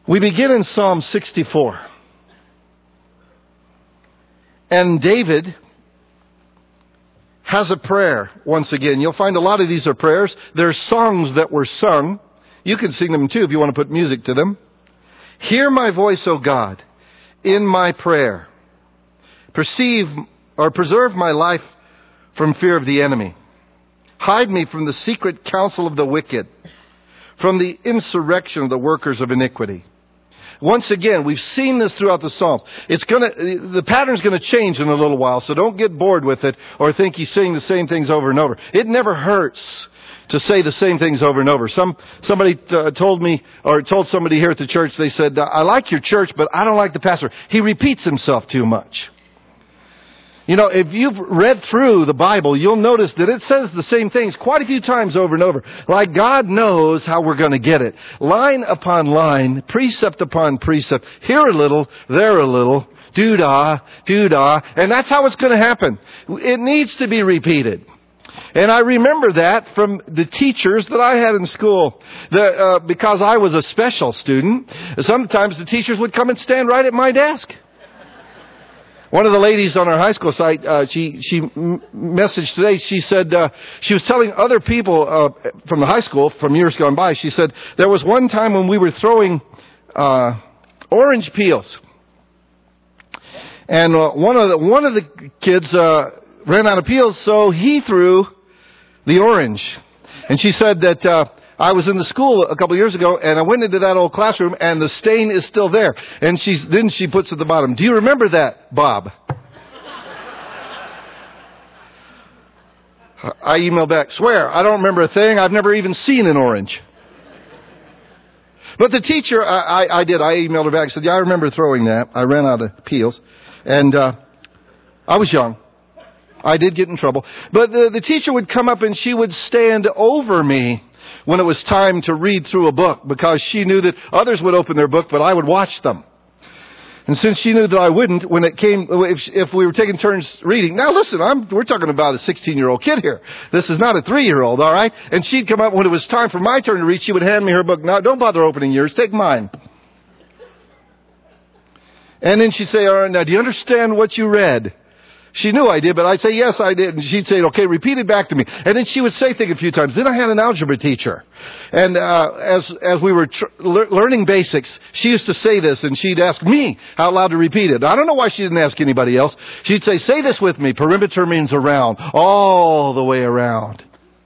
We begin in Psalm 64. And David has a prayer once again. You'll find a lot of these are prayers. They're songs that were sung. You can sing them too if you want to put music to them. Hear my voice, O God, in my prayer. Preserve my life from fear of the enemy. Hide me from the secret counsel of the wicked, from the insurrection of the workers of iniquity. Once again, we've seen this throughout the Psalms. The pattern's going to change in a little while, so don't get bored with it or think he's saying the same things over and over. It never hurts to say the same things over and over. Somebody told me, or told somebody here at the church, they said, I like your church, but I don't like the pastor. He repeats himself too much. You know, if you've read through the Bible, you'll notice that it says the same things quite a few times over and over. Like God knows how we're going to get it. Line upon line, precept upon precept. Here a little, there a little, doo-dah, doo-dah. And that's how it's going to happen. It needs to be repeated. And I remember that from the teachers that I had in school. Because I was a special student, sometimes the teachers would come and stand right at my desk. One of the ladies on our high school site, she messaged today. She said she was telling other people from the high school from years gone by. She said there was one time when we were throwing orange peels, and one of the kids ran out of peels, so he threw the orange. And she said that I was in the school a couple of years ago, and I went into that old classroom, and the stain is still there. And then she puts at the bottom, do you remember that, Bob? I emailed back, swear, I don't remember a thing. I've never even seen an orange. But the teacher, I did. I emailed her back and said, yeah, I remember throwing that. I ran out of peels. And I was young. I did get in trouble. But the teacher would come up and she would stand over me when it was time to read through a book, because she knew that others would open their book, but I would watch them. And since she knew that I wouldn't, when it came, if we were taking turns reading, now listen, we're talking about a 16-year-old kid here. This is not a 3-year-old, all right? And she'd come up when it was time for my turn to read. She would hand me her book. Now, don't bother opening yours. Take mine. And then she'd say, all right, now, do you understand what you read? She knew I did, but I'd say, yes, I did. And she'd say, okay, repeat it back to me. And then she would say things a few times. Then I had an algebra teacher. And as we were learning basics, she used to say this, and she'd ask me out loud to repeat it. I don't know why she didn't ask anybody else. She'd say this with me. Perimeter means around, all the way around.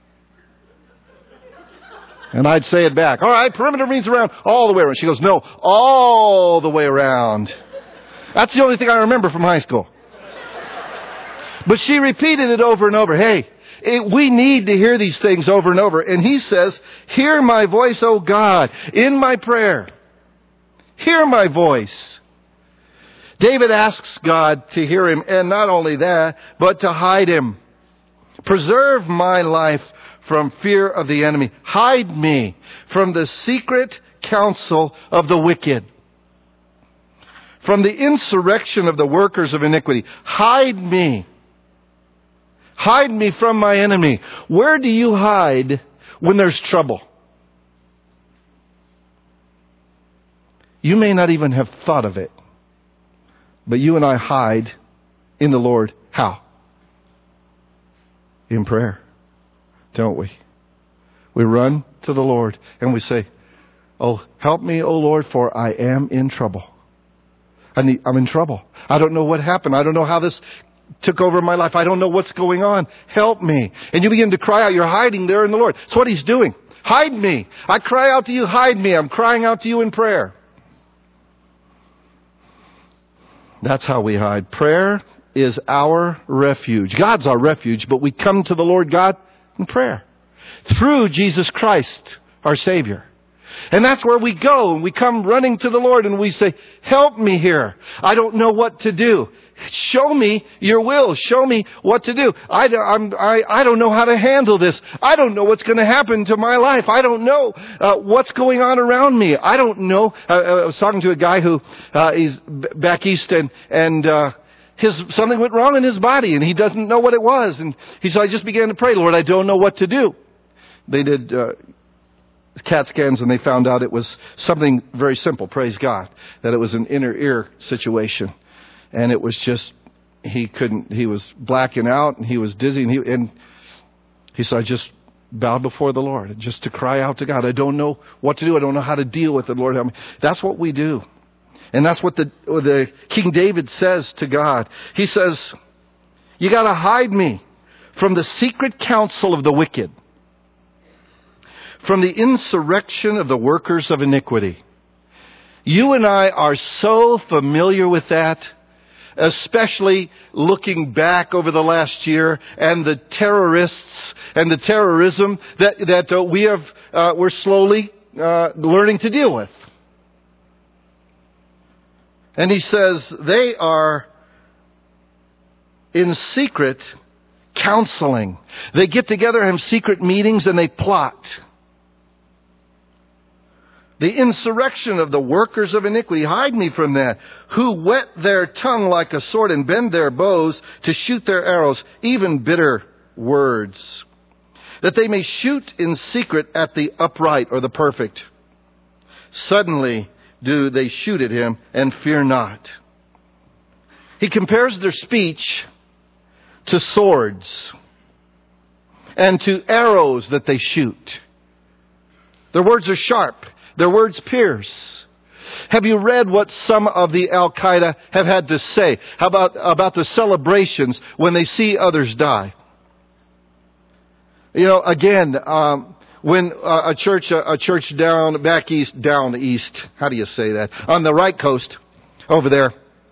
And I'd say it back. All right, perimeter means around, all the way around. She goes, no, all the way around. That's the only thing I remember from high school. But she repeated it over and over. Hey, we need to hear these things over and over. And he says, hear my voice, O God, in my prayer. Hear my voice. David asks God to hear him, and not only that, but to hide him. Preserve my life from fear of the enemy. Hide me from the secret counsel of the wicked, from the insurrection of the workers of iniquity. Hide me. Hide me from my enemy. Where do you hide when there's trouble? You may not even have thought of it, but you and I hide in the Lord. How? In prayer, don't we? We run to the Lord and we say, oh, help me, O Lord, for I am in trouble. I'm in trouble. I don't know what happened. I don't know how this took over my life. I don't know what's going on. Help me. And you begin to cry out. You're hiding there in the Lord. That's what He's doing. Hide me. I cry out to you. Hide me. I'm crying out to you in prayer. That's how we hide. Prayer is our refuge. God's our refuge, but we come to the Lord God in prayer through Jesus Christ, our Savior. And that's where we go, and we come running to the Lord and we say, help me here. I don't know what to do. Show me your will. Show me what to do. I don't know how to handle this. I don't know what's going to happen to my life. I don't know what's going on around me. I don't know. I was talking to a guy who he's back east, and something went wrong in his body, and he doesn't know what it was. And he said, I just began to pray, Lord, I don't know what to do. They did CAT scans, and they found out it was something very simple, praise God, that it was an inner ear situation. And it was just, he was blacking out, and he was dizzy, and he said, I just bowed before the Lord, just to cry out to God. I don't know what to do. I don't know how to deal with it, Lord. Help me. That's what we do. And that's what the King David says to God. He says, you got to hide me from the secret counsel of the wicked, from the insurrection of the workers of iniquity. You and I are so familiar with that, especially looking back over the last year and the terrorists and the terrorism that we're slowly learning to deal with. And he says they are in secret counseling. They get together and have secret meetings and they plot. The insurrection of the workers of iniquity, hide me from that, who whet their tongue like a sword and bend their bows to shoot their arrows, even bitter words, that they may shoot in secret at the upright or the perfect. Suddenly do they shoot at him and fear not. He compares their speech to swords and to arrows that they shoot. Their words are sharp. Their words pierce. Have you read what some of the Al-Qaeda have had to say? How about the celebrations when they see others die? You know, again, when a church down east, how do you say that? On the right coast, over there.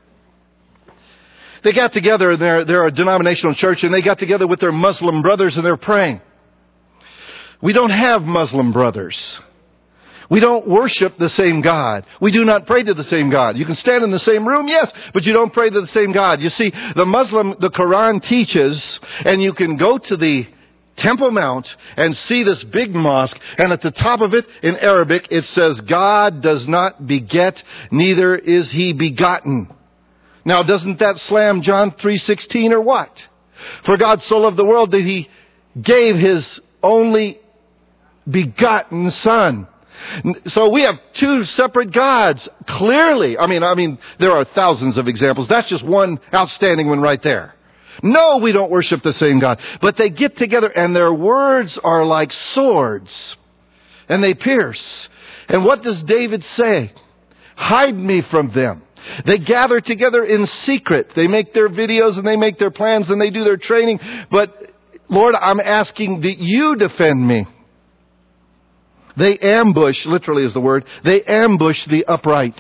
They got together, and they're a denominational church, and they got together with their Muslim brothers, and they're praying. We don't have Muslim brothers. We don't worship the same God. We do not pray to the same God. You can stand in the same room, yes, but you don't pray to the same God. You see, the Quran teaches, and you can go to the Temple Mount and see this big mosque, and at the top of it, in Arabic, it says, God does not beget, neither is he begotten. Now, doesn't that slam John 3:16 or what? For God so loved the world that he gave his only begotten Son. So we have two separate gods, clearly. I mean, there are thousands of examples. That's just one outstanding one right there. No, we don't worship the same God. But they get together and their words are like swords. And they pierce. And what does David say? Hide me from them. They gather together in secret. They make their videos and they make their plans and they do their training. But Lord, I'm asking that you defend me. They ambush, literally is the word, they ambush the upright.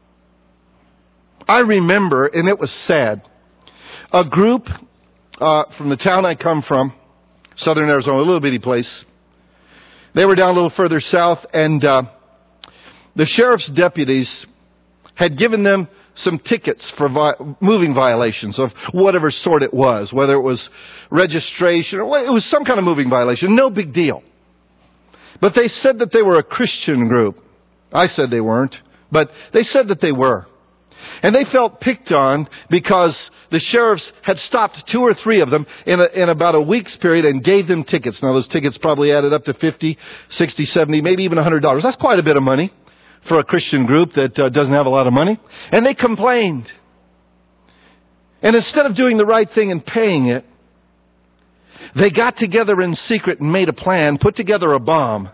I remember, and it was sad, a group from the town I come from, southern Arizona, a little bitty place. They were down a little further south, and the sheriff's deputies had given them some tickets for moving violations of whatever sort it was, whether it was registration or it was some kind of moving violation. No big deal. But they said that they were a Christian group. I said they weren't, but they said that they were. And they felt picked on because the sheriffs had stopped 2 or 3 of them in about a week's period and gave them tickets. Now those tickets probably added up to $50, $60, $70, maybe even $100. That's quite a bit of money for a Christian group that doesn't have a lot of money. And they complained. And instead of doing the right thing and paying it, they got together in secret and made a plan, put together a bomb,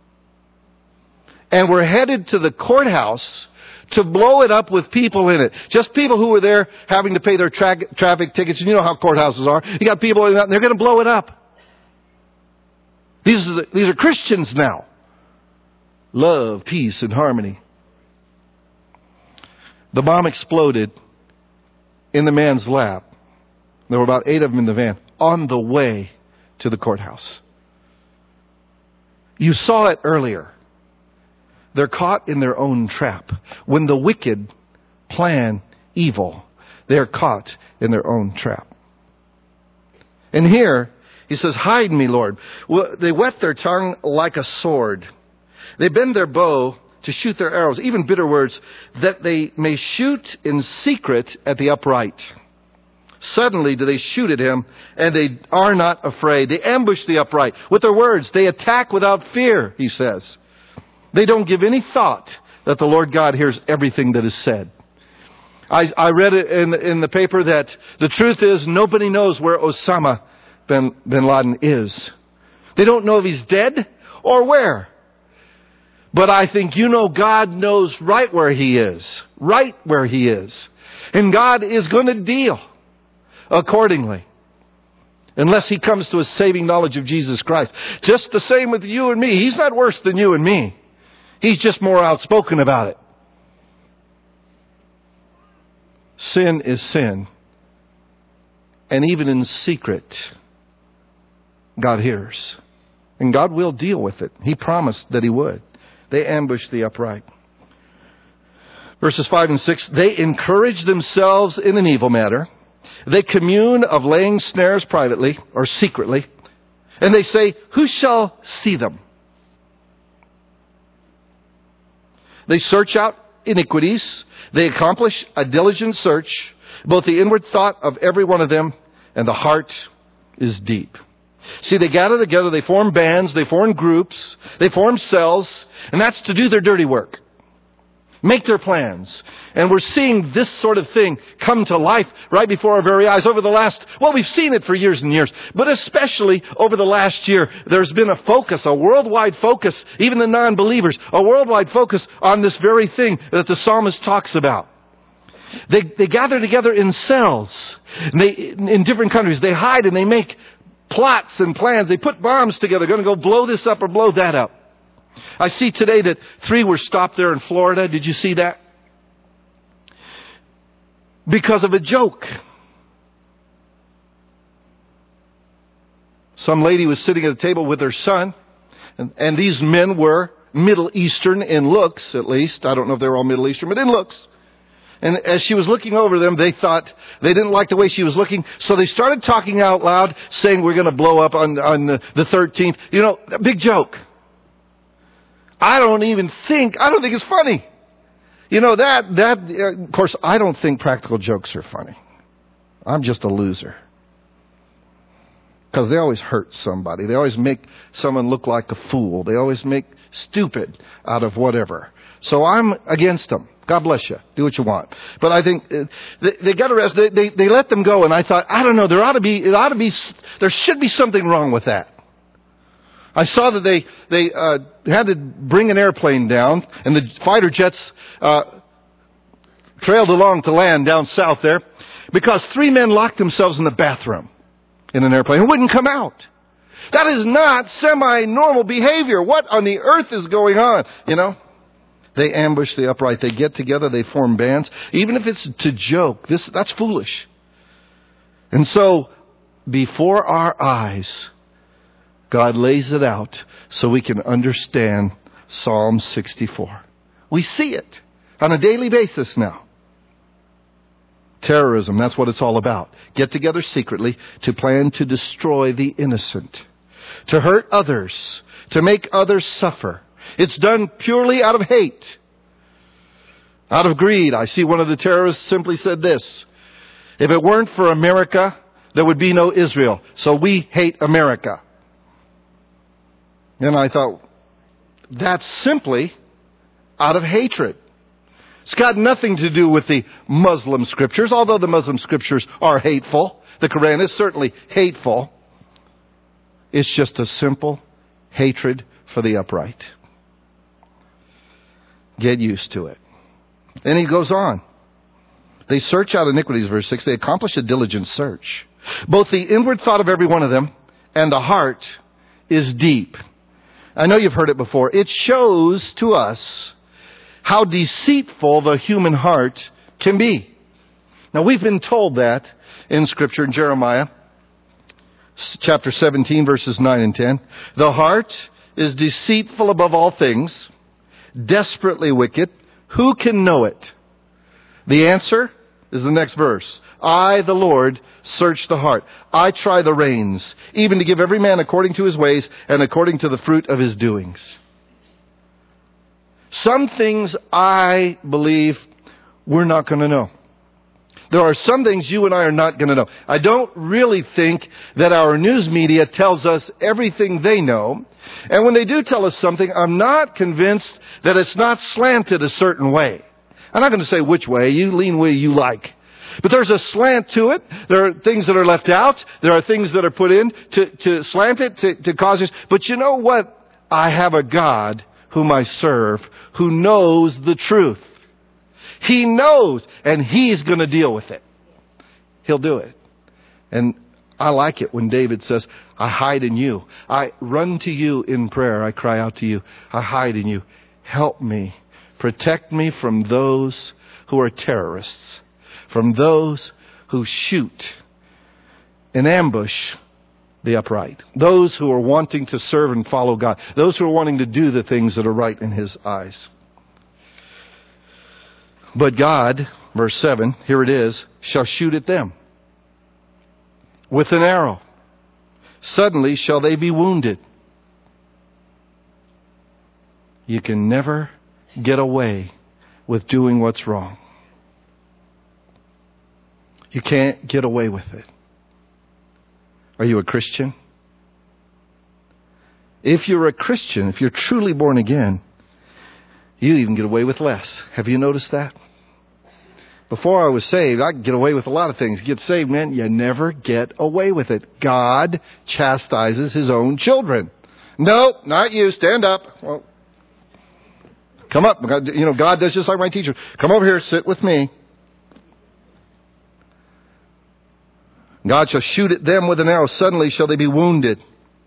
and were headed to the courthouse to blow it up with people in it. Just people who were there having to pay their traffic tickets. And you know how courthouses are. You got people in that, and they're going to blow it up. These are Christians now. Love, peace, and harmony. The bomb exploded in the man's lap. There were about 8 of them in the van on the way to the courthouse. You saw it earlier. They're caught in their own trap. When the wicked plan evil, they're caught in their own trap. And here, he says, hide me, Lord. Well, they whet their tongue like a sword. They bend their bow to shoot their arrows, even bitter words, that they may shoot in secret at the upright. Suddenly do they shoot at him, and they are not afraid. They ambush the upright with their words. They attack without fear, he says. They don't give any thought that the Lord God hears everything that is said. I read it in the paper that the truth is nobody knows where Osama bin Laden is. They don't know if he's dead or where. But I think God knows right where he is. Right where he is. And God is going to deal accordingly. Unless he comes to a saving knowledge of Jesus Christ. Just the same with you and me. He's not worse than you and me. He's just more outspoken about it. Sin is sin. And even in secret, God hears. And God will deal with it. He promised that he would. They ambushed the upright. Verses 5 and 6, they encourage themselves in an evil matter. They commune of laying snares privately or secretly. And they say, who shall see them? They search out iniquities. They accomplish a diligent search. Both the inward thought of every one of them and the heart is deep. See, they gather together, they form bands, they form groups, they form cells, and that's to do their dirty work. Make their plans. And we're seeing this sort of thing come to life right before our very eyes over the last, we've seen it for years and years, but especially over the last year, there's been a focus, a worldwide focus, even the non-believers, a worldwide focus on this very thing that the psalmist talks about. They gather together in cells, and in different countries. They hide and they make plots and plans. They put bombs together, going to go blow this up or blow that up. I see today that 3 were stopped there in Florida. Did you see that? Because of a joke. Some lady was sitting at a table with her son, and these men were Middle Eastern in looks, at least. I don't know if they were all Middle Eastern, but in looks. And as she was looking over them, they thought they didn't like the way she was looking. So they started talking out loud, saying we're going to blow up on the 13th. A big joke. I don't think it's funny. Of course, I don't think practical jokes are funny. I'm just a loser. Because they always hurt somebody. They always make someone look like a fool. They always make stupid out of whatever. So I'm against them. God bless you. Do what you want. But I think they got arrested. They let them go. And I thought, I don't know, there should be something wrong with that. I saw that they had to bring an airplane down, and the fighter jets trailed along to land down south there because 3 men locked themselves in the bathroom in an airplane and wouldn't come out. That is not semi-normal behavior. What on the earth is going on? They ambush the upright. They get together. They form bands. Even if it's to joke, that's foolish. And so, before our eyes, God lays it out so we can understand Psalm 64. We see it on a daily basis now. Terrorism, that's what it's all about. Get together secretly to plan to destroy the innocent, to hurt others, to make others suffer. It's done purely out of hate, out of greed. I see one of the terrorists simply said this: if it weren't for America, there would be no Israel. So we hate America. And I thought, that's simply out of hatred. It's got nothing to do with the Muslim scriptures, although the Muslim scriptures are hateful. The Quran is certainly hateful. It's just a simple hatred for the upright. Get used to it. And he goes on. They search out iniquities, verse 6. They accomplish a diligent search. Both the inward thought of every one of them and the heart is deep. I know you've heard it before. It shows to us how deceitful the human heart can be. Now, we've been told that in Scripture, in Jeremiah, chapter 17, verses 9 and 10. The heart is deceitful above all things, desperately wicked. Who can know it? The answer is the next verse. I, the Lord, search the heart. I try the reins, even to give every man according to his ways and according to the fruit of his doings. Some things I believe we're not going to know. There are some things you and I are not going to know. I don't really think that our news media tells us everything they know. And when they do tell us something, I'm not convinced that it's not slanted a certain way. I'm not going to say which way. You lean where you like. But there's a slant to it. There are things that are left out. There are things that are put in to slant it, to cause it. But you know what? I have a God whom I serve who knows the truth. He knows, and He's going to deal with it. He'll do it. And I like it when David says, I hide in you. I run to you in prayer. I cry out to you. I hide in you. Help me. Protect me from those who are terrorists, from those who shoot and ambush the upright, those who are wanting to serve and follow God, those who are wanting to do the things that are right in His eyes. But God, verse 7, here it is, shall shoot at them with an arrow. Suddenly shall they be wounded. You can never get away with doing what's wrong. You can't get away with it. Are you a Christian? If you're a Christian, if you're truly born again, you even get away with less. Have you noticed that? Before I was saved, I could get away with a lot of things. Get saved, man, you never get away with it. God chastises His own children. No, not you. Stand up. Well, come up. God does just like my teacher. Come over here. Sit with me. God shall shoot at them with an arrow. Suddenly shall they be wounded.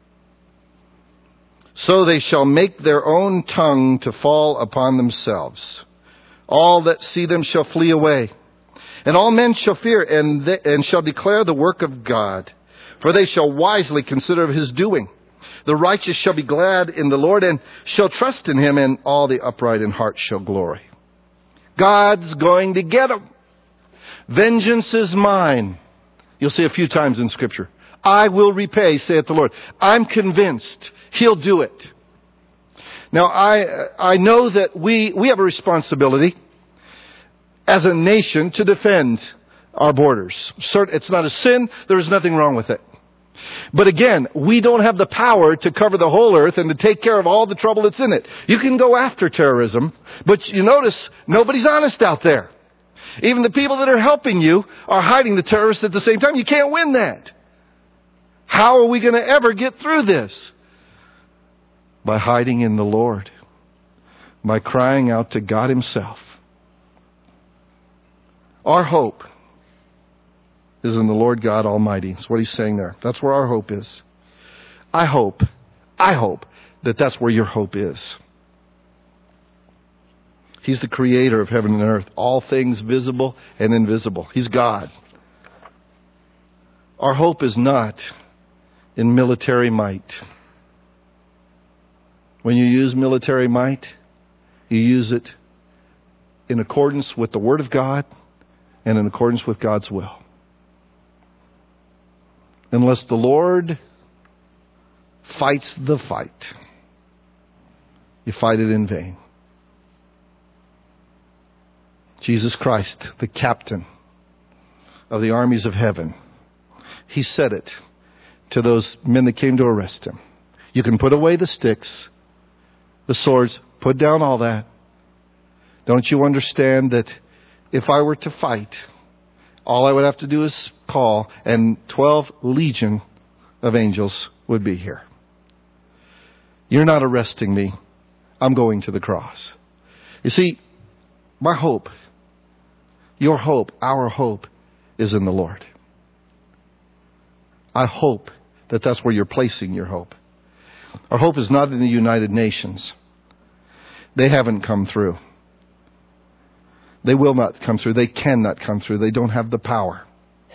So they shall make their own tongue to fall upon themselves. All that see them shall flee away. And all men shall fear and shall declare the work of God. For they shall wisely consider of His doing. The righteous shall be glad in the Lord and shall trust in Him, and all the upright in heart shall glory. God's going to get them. Vengeance is mine. You'll see a few times in Scripture. I will repay, saith the Lord. I'm convinced He'll do it. Now, I know that we have a responsibility as a nation to defend our borders. It's not a sin. There is nothing wrong with it. But again, we don't have the power to cover the whole earth and to take care of all the trouble that's in it. You can go after terrorism, but you notice nobody's honest out there. Even the people that are helping you are hiding the terrorists at the same time. You can't win that. How are we going to ever get through this? By hiding in the Lord. By crying out to God Himself. Our hope is in the Lord God Almighty. That's what He's saying there. That's where our hope is. I hope that that's where your hope is. He's the creator of heaven and earth, all things visible and invisible. He's God. Our hope is not in military might. When you use military might, you use it in accordance with the Word of God and in accordance with God's will. Unless the Lord fights the fight, you fight it in vain. Jesus Christ, the captain of the armies of heaven, He said it to those men that came to arrest Him. You can put away the sticks, the swords, put down all that. Don't you understand that if I were to fight, all I would have to do is call, and 12 legion of angels would be here. You're not arresting me. I'm going to the cross. You see, my hope, your hope, our hope is in the Lord. I hope that that's where you're placing your hope. Our hope is not in the United Nations. They haven't come through. They will not come through. They cannot come through. They don't have the power.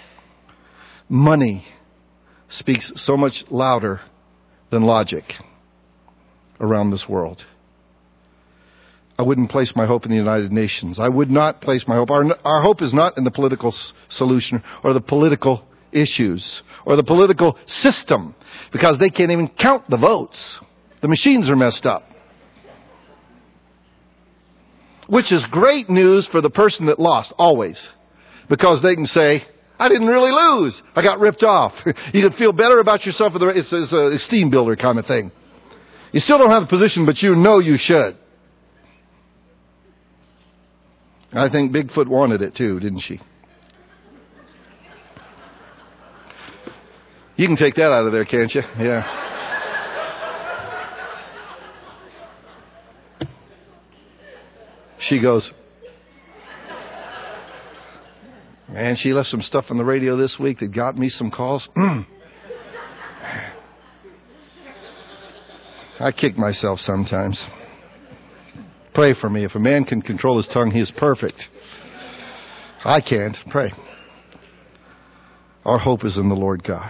Money speaks so much louder than logic around this world. I wouldn't place my hope in the United Nations. I would not place my hope. Our hope is not in the political solution or the political issues or the political system, because they can't even count the votes. The machines are messed up. Which is great news for the person that lost, always. because they can say, I didn't really lose. I got ripped off. You can feel better about yourself. It's an esteem builder kind of thing. You still don't have the position, but you know you should. I think Bigfoot wanted it too, didn't she? You can take that out of there, can't you? Yeah. She goes, man, she left some stuff on the radio this week that got me some calls. I kick myself sometimes. Pray for me. If a man can control his tongue, he is perfect. I can't. Pray. Our hope is in the Lord God.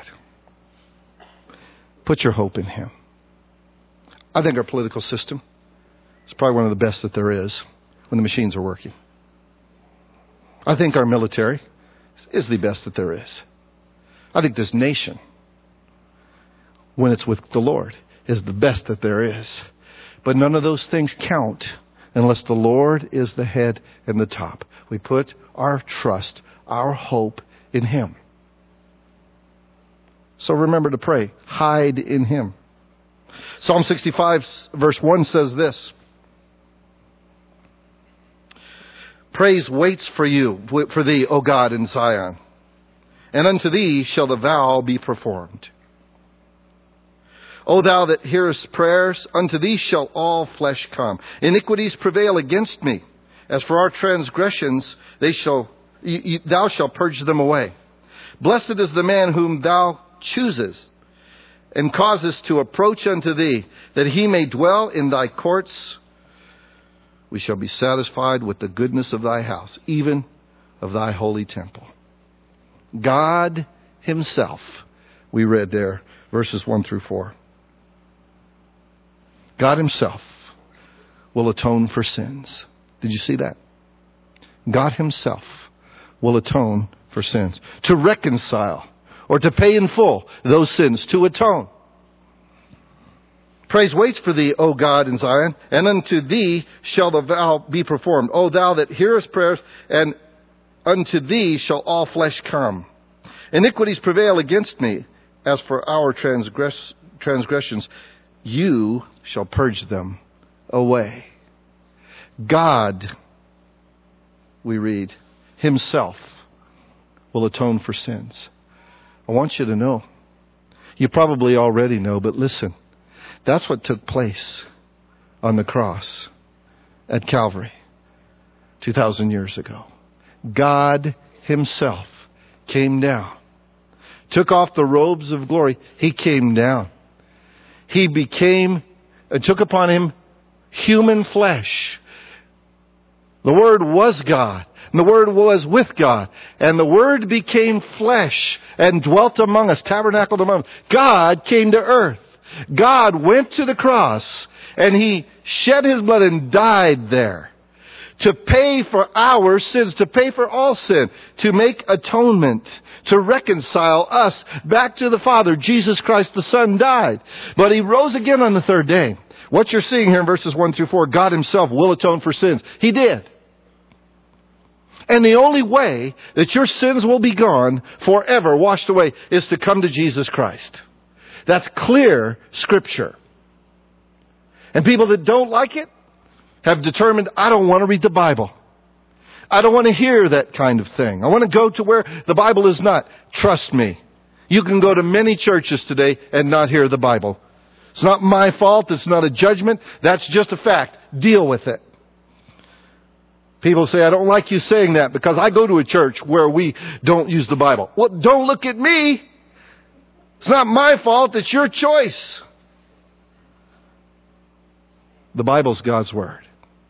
Put your hope in Him. I think our political system is probably one of the best that there is when the machines are working. I think our military is the best that there is. I think this nation, when it's with the Lord, is the best that there is. But none of those things count unless the Lord is the head and the top. We put our trust, our hope in Him. So remember to pray. Hide in Him. Psalm 65 verse 1 says this. Praise waits for thee, O God, in Zion. And unto thee shall the vow be performed. O thou that hearest prayers, unto thee shall all flesh come. Iniquities prevail against me. As for our transgressions, thou shalt purge them away. Blessed is the man whom thou choosest, and causest to approach unto thee, that he may dwell in thy courts. We shall be satisfied with the goodness of thy house, even of thy holy temple. God Himself, we read there, verses 1 through 4. God Himself will atone for sins. Did you see that? God Himself will atone for sins. To reconcile, or to pay in full those sins, to atone. Praise waits for thee, O God, in Zion, and unto thee shall the vow be performed. O thou that hearest prayers, and unto thee shall all flesh come. Iniquities prevail against me. As for our transgressions, you shall purge them away. God, we read, Himself will atone for sins. I want you to know. You probably already know, but listen. That's what took place on the cross at Calvary 2,000 years ago. God Himself came down, took off the robes of glory. He came down. He took upon Him human flesh. The Word was God, and the Word was with God, and the Word became flesh and dwelt among us, tabernacled among us. God came to earth. God went to the cross, and He shed His blood and died there to pay for our sins, to pay for all sin, to make atonement, to reconcile us back to the Father. Jesus Christ the Son died, but He rose again on the third day. What you're seeing here in verses 1 through 4, God Himself will atone for sins. He did. And the only way that your sins will be gone, forever washed away, is to come to Jesus Christ. That's clear Scripture. And people that don't like it have determined, I don't want to read the Bible. I don't want to hear that kind of thing. I want to go to where the Bible is not. Trust me. You can go to many churches today and not hear the Bible. It's not my fault. It's not a judgment. That's just a fact. Deal with it. People say, I don't like you saying that because I go to a church where we don't use the Bible. Well, don't look at me. It's not my fault. It's your choice. The Bible's God's Word.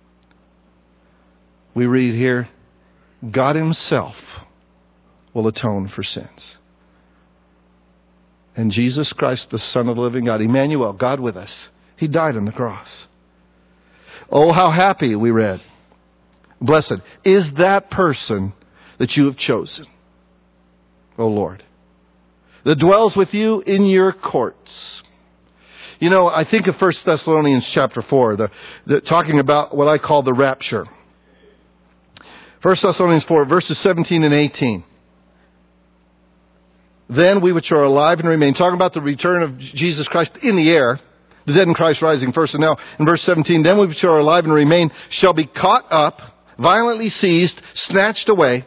We read here, God Himself will atone for sins. And Jesus Christ, the Son of the living God, Emmanuel, God with us, He died on the cross. Oh, how happy, we read. Blessed is that person that you have chosen, O Lord, that dwells with you in your courts. You know, I think of 1 Thessalonians chapter 4, the talking about what I call the rapture. 1 Thessalonians 4, verses 17 and 18. Then we which are alive and remain, talking about the return of Jesus Christ in the air, the dead in Christ rising first. And now in verse 17, then we which are alive and remain shall be caught up, violently seized, snatched away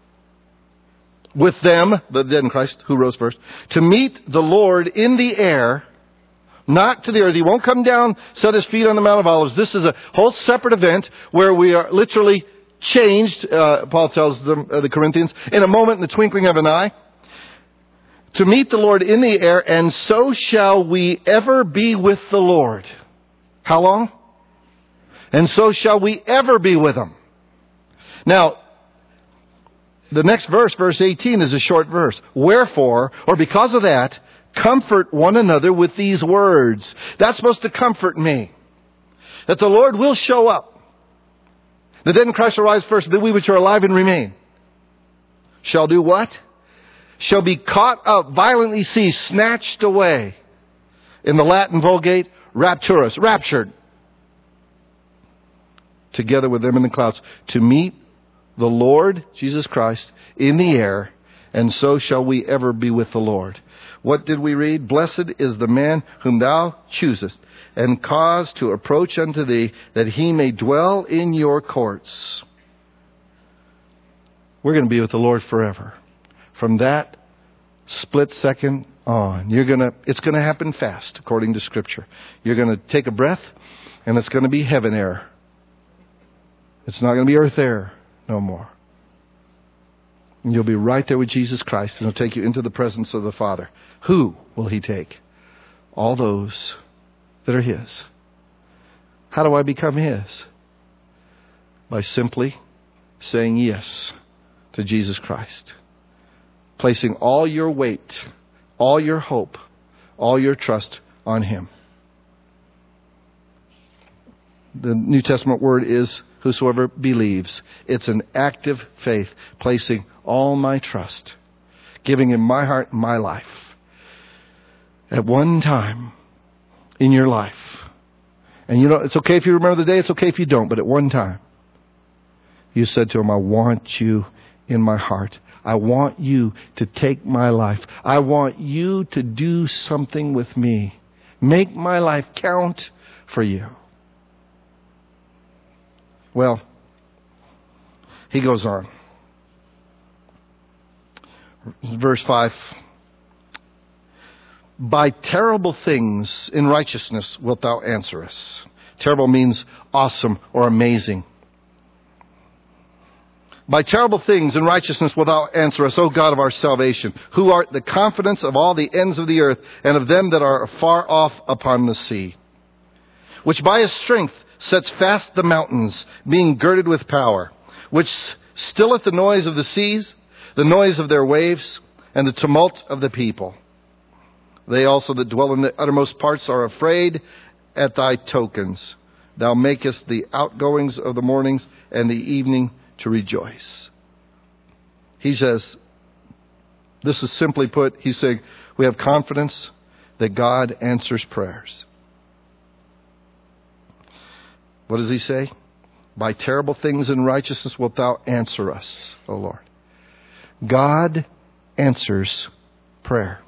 with them, the dead in Christ, who rose first, to meet the Lord in the air, not to the earth. He won't come down, set his feet on the Mount of Olives. This is a whole separate event where we are literally changed, Paul tells them, the Corinthians, in a moment, in the twinkling of an eye, to meet the Lord in the air, and so shall we ever be with the Lord. How long? And so shall we ever be with him. Now, the next verse, verse 18, is a short verse. Wherefore, or because of that, comfort one another with these words. That's supposed to comfort me. That the Lord will show up. The dead in Christ shall rise first, that we which are alive and remain shall do what? Shall be caught up, violently seized, snatched away. In the Latin Vulgate, rapturus, raptured. Together with them in the clouds, to meet the Lord, Jesus Christ, in the air, and so shall we ever be with the Lord. What did we read? Blessed is the man whom thou choosest, and cause to approach unto thee, that he may dwell in your courts. We're going to be with the Lord forever. From that split second on, it's going to happen fast, according to Scripture. You're going to take a breath, and it's going to be heaven air. It's not going to be earth air no more. And you'll be right there with Jesus Christ, and he'll take you into the presence of the Father. Who will he take? All those that are his. How do I become his? By simply saying yes to Jesus Christ. Placing all your weight, all your hope, all your trust on him. The New Testament word is whosoever believes. It's an active faith, placing all my trust, giving him my heart, my life. At one time in your life, and it's okay if you remember the day, it's okay if you don't, but at one time, you said to him, I want you in my heart. I want you to take my life. I want you to do something with me. Make my life count for you. Well, he goes on. Verse 5. By terrible things in righteousness wilt thou answer us. Terrible means awesome or amazing. By terrible things in righteousness wilt thou answer us, O God of our salvation, who art the confidence of all the ends of the earth, and of them that are far off upon the sea, which by his strength sets fast the mountains, being girded with power, which stilleth the noise of the seas, the noise of their waves, and the tumult of the people. They also that dwell in the uttermost parts are afraid at thy tokens. Thou makest the outgoings of the mornings and the evening to rejoice. He says, this is simply put, he's saying, we have confidence that God answers prayers. What does he say? By terrible things in righteousness wilt thou answer us, O Lord. God answers prayer.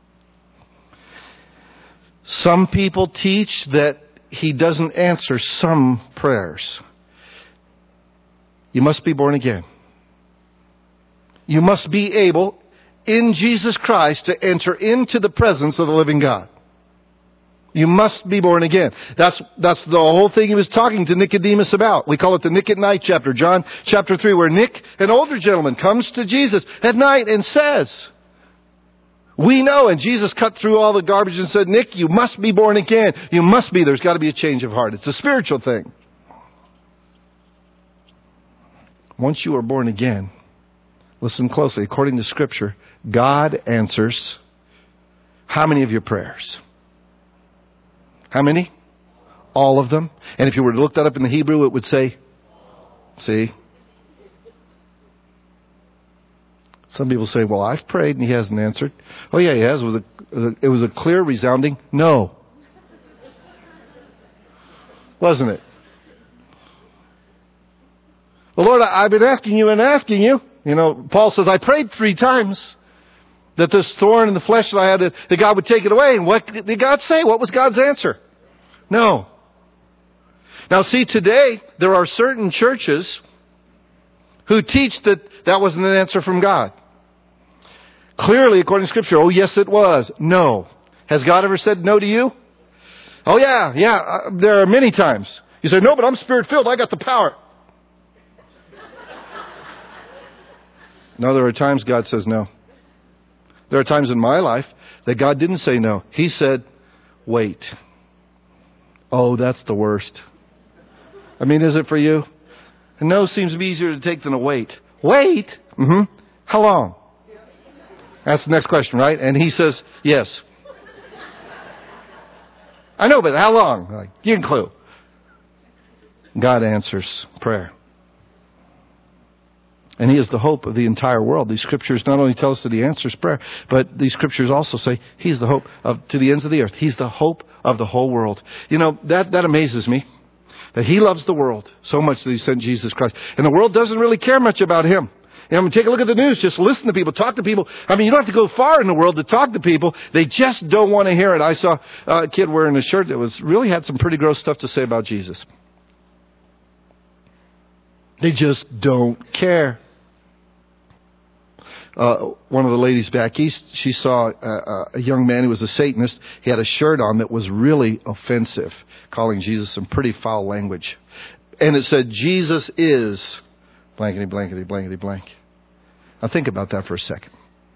Some people teach that he doesn't answer some prayers. You must be born again. You must be able, in Jesus Christ, to enter into the presence of the living God. You must be born again. That's the whole thing he was talking to Nicodemus about. We call it the Nick at Night chapter, John chapter 3, where Nick, an older gentleman, comes to Jesus at night and says, we know, and Jesus cut through all the garbage and said, Nick, you must be born again. You must be. There's got to be a change of heart. It's a spiritual thing. Once you are born again, listen closely. According to Scripture, God answers how many of your prayers? How many? All of them. And if you were to look that up in the Hebrew, it would say, see? Some people say, well, I've prayed and he hasn't answered. Oh yeah, he has. It was a clear, resounding no. Wasn't it? Well, Lord, I've been asking you and asking you. You know, Paul says, I prayed 3 times that this thorn in the flesh that I had, that God would take it away. And what did God say? What was God's answer? No. Now see, today, there are certain churches who teach that that wasn't an answer from God. Clearly, according to Scripture, oh yes it was. No. Has God ever said no to you? Oh yeah, there are many times. You say, no, but I'm Spirit-filled. I got the power. No, there are times God says no. There are times in my life that God didn't say no. He said, wait. Oh, that's the worst. I mean, is it for you? A no seems to be easier to take than a wait. Wait? Mm-hmm. How long? That's the next question, right? And he says, yes. I know, but how long? Like, give me a clue. God answers prayer. And He is the hope of the entire world. These scriptures not only tell us that He answers prayer, but these scriptures also say He's the hope to the ends of the earth. He's the hope of the whole world. You know, that amazes me. That He loves the world so much that He sent Jesus Christ. And the world doesn't really care much about Him. You know, take a look at the news. Just listen to people. Talk to people. I mean, you don't have to go far in the world to talk to people. They just don't want to hear it. I saw a kid wearing a shirt that really had some pretty gross stuff to say about Jesus. They just don't care. One of the ladies back east, she saw a young man who was a Satanist. He had a shirt on that was really offensive, calling Jesus some pretty foul language. And it said, Jesus is blankety, blankety, blankety, blank. Now think about that for a second.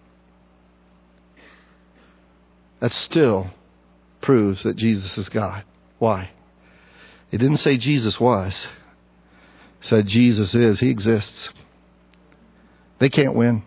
That still proves that Jesus is God. Why? It didn't say Jesus was. It said Jesus is. He exists. They can't win.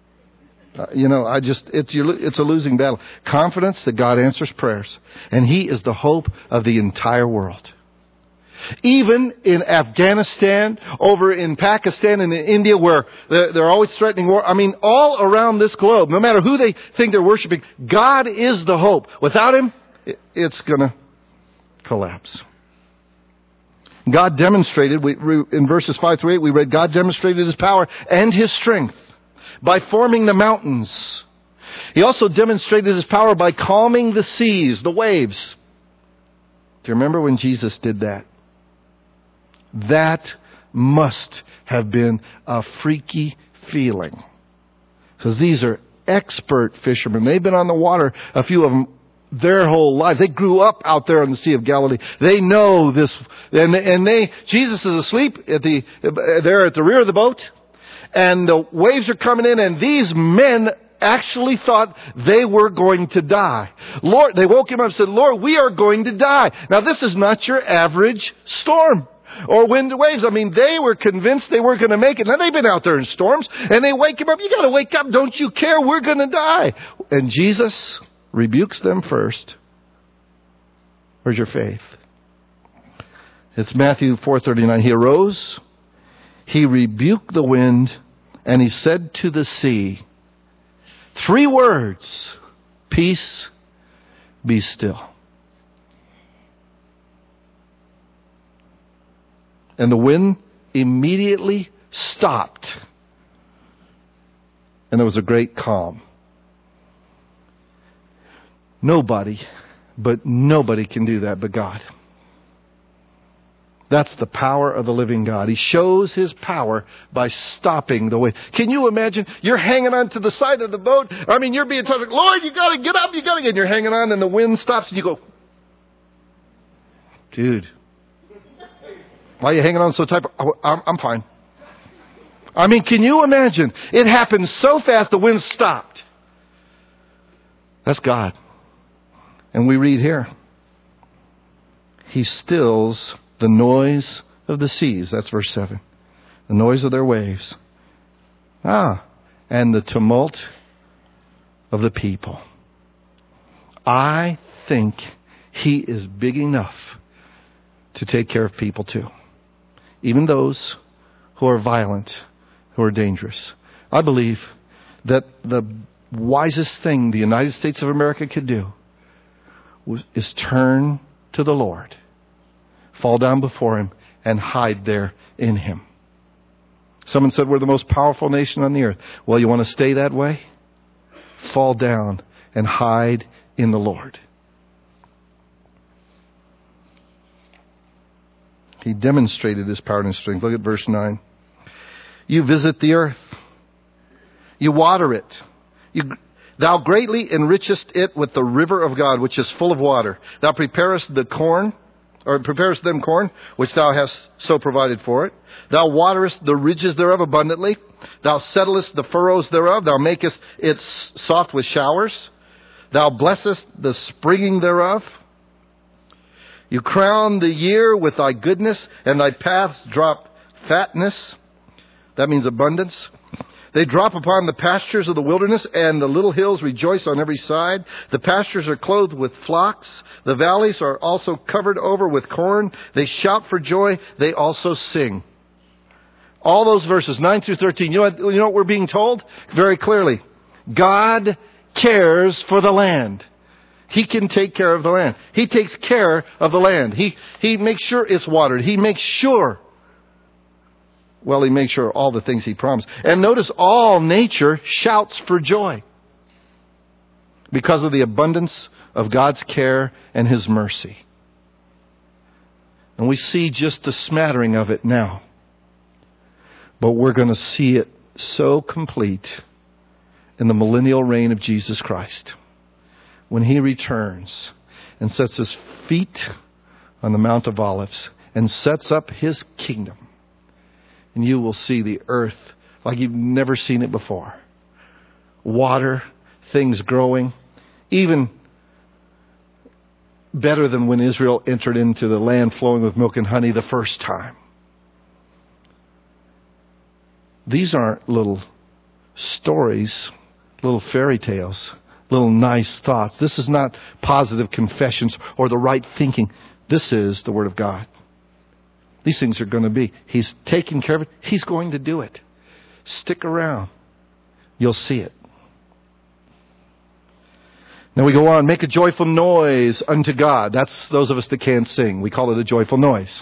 It's a losing battle. Confidence that God answers prayers. And He is the hope of the entire world. Even in Afghanistan, over in Pakistan and in India where they're always threatening war. I mean, all around this globe, no matter who they think they're worshiping, God is the hope. Without Him, it's going to collapse. God demonstrated, in verses 5 through 8, we read, God demonstrated His power and His strength by forming the mountains. He also demonstrated His power by calming the seas, the waves. Do you remember when Jesus did that? That must have been a freaky feeling. Because these are expert fishermen. They've been on the water, a few of them, their whole lives. They grew up out there on the Sea of Galilee. They know this. And Jesus is asleep there at the rear of the boat. And the waves are coming in, and these men actually thought they were going to die. Lord, they woke Him up and said, Lord, we are going to die. Now, this is not your average storm or wind and waves. I mean, they were convinced they weren't going to make it. Now, they've been out there in storms, and they wake Him up. You got to wake up. Don't you care? We're going to die. And Jesus rebukes them first. Where's your faith? It's Matthew 4:39. He arose, He rebuked the wind, and He said to the sea, 3 words, peace, be still. And the wind immediately stopped. And there was a great calm. Nobody can do that but God. That's the power of the living God. He shows His power by stopping the wind. Can you imagine? You're hanging on to the side of the boat. I mean, you're being told, Lord, you got to get up. You got to get. And you're hanging on, and the wind stops, and you go, dude, why are you hanging on so tight? I'm fine. I mean, can you imagine? It happened so fast, the wind stopped. That's God. And we read here, He stills the noise of the seas. That's verse 7. The noise of their waves. And the tumult of the people. I think He is big enough to take care of people too. Even those who are violent, who are dangerous. I believe that the wisest thing the United States of America could do is turn to the Lord. Fall down before Him and hide there in Him. Someone said we're the most powerful nation on the earth. Well, you want to stay that way? Fall down and hide in the Lord. He demonstrated his power and his strength. Look at verse 9. You visit the earth. You water it. Thou greatly enrichest it with the river of God, which is full of water. Thou preparest them corn, which thou hast so provided for it. Thou waterest the ridges thereof abundantly. Thou settlest the furrows thereof. Thou makest it soft with showers. Thou blessest the springing thereof. You crown the year with thy goodness, and thy paths drop fatness. That means abundance. They drop upon the pastures of the wilderness, and the little hills rejoice on every side. The pastures are clothed with flocks. The valleys are also covered over with corn. They shout for joy. They also sing. All those verses, 9 through 13. You know what we're being told? Very clearly. God cares for the land. He can take care of the land. He takes care of the land. He makes sure it's watered. He makes sure all the things he promised. And notice all nature shouts for joy because of the abundance of God's care and his mercy. And we see just a smattering of it now. But we're going to see it so complete in the millennial reign of Jesus Christ, when he returns and sets his feet on the Mount of Olives and sets up his kingdom. And you will see the earth like you've never seen it before. Water, things growing, even better than when Israel entered into the land flowing with milk and honey the first time. These aren't little stories, little fairy tales, little nice thoughts. This is not positive confessions or the right thinking. This is the Word of God. These things are going to be. He's taking care of it. He's going to do it. Stick around. You'll see it. Now we go on. Make a joyful noise unto God. That's those of us that can't sing. We call it a joyful noise.